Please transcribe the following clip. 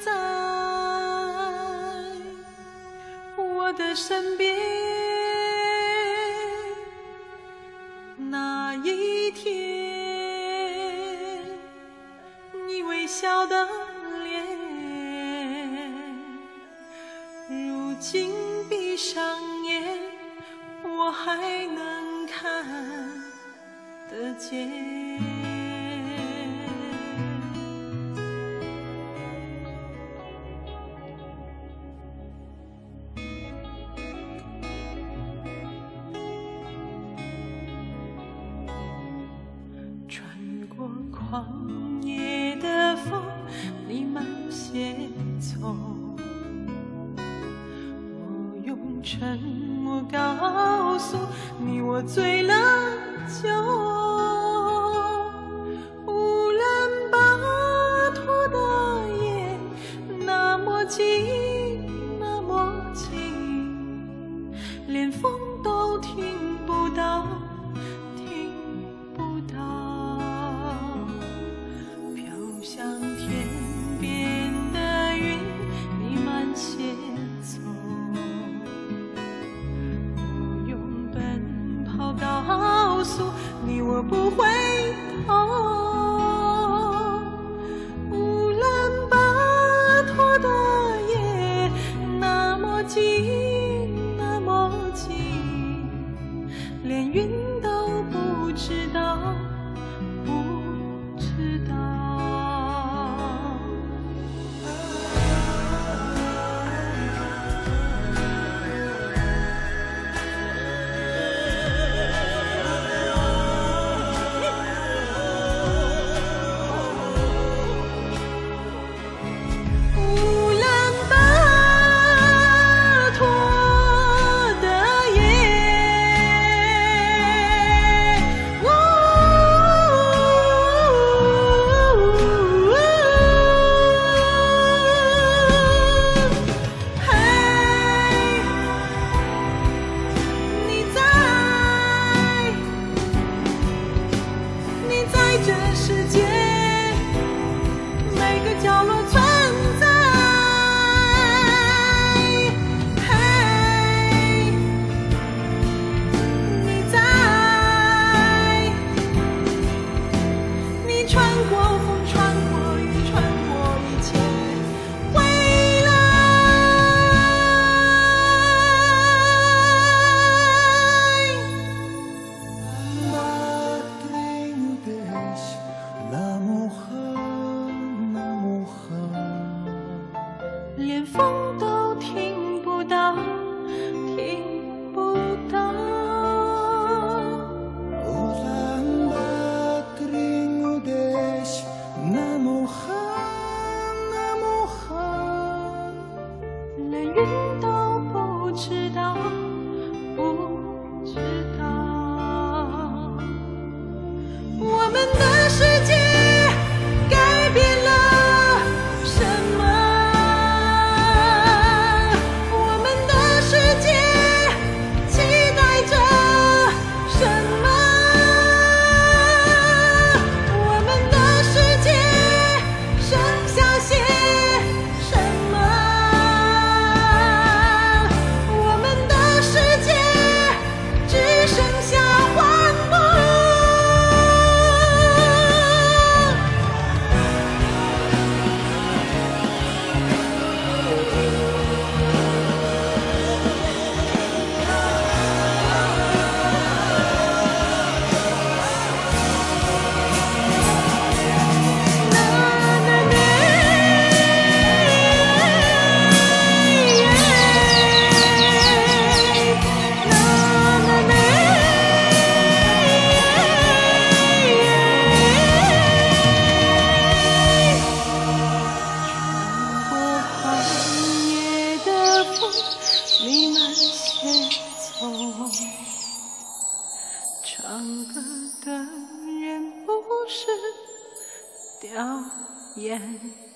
在我的身边。那一天，你微笑的脸，如今闭上眼，我还能看得见。穿过旷野的风，弥漫鞋踪，我用沉默告诉你，我醉了酒，无人把托的夜，那么近，那么近，连风都听不到。告诉你，我不回头。无人把托的夜，那么近，那么近，连云都不知道，不知道。这世界每个角落存在，嘿，你在，你穿过风，穿过雨，穿过一切，回来。连风都听不到，听不到。连云都不知道，不知道。我们的世界改变了。弥漫节奏，唱歌的人不是掉眼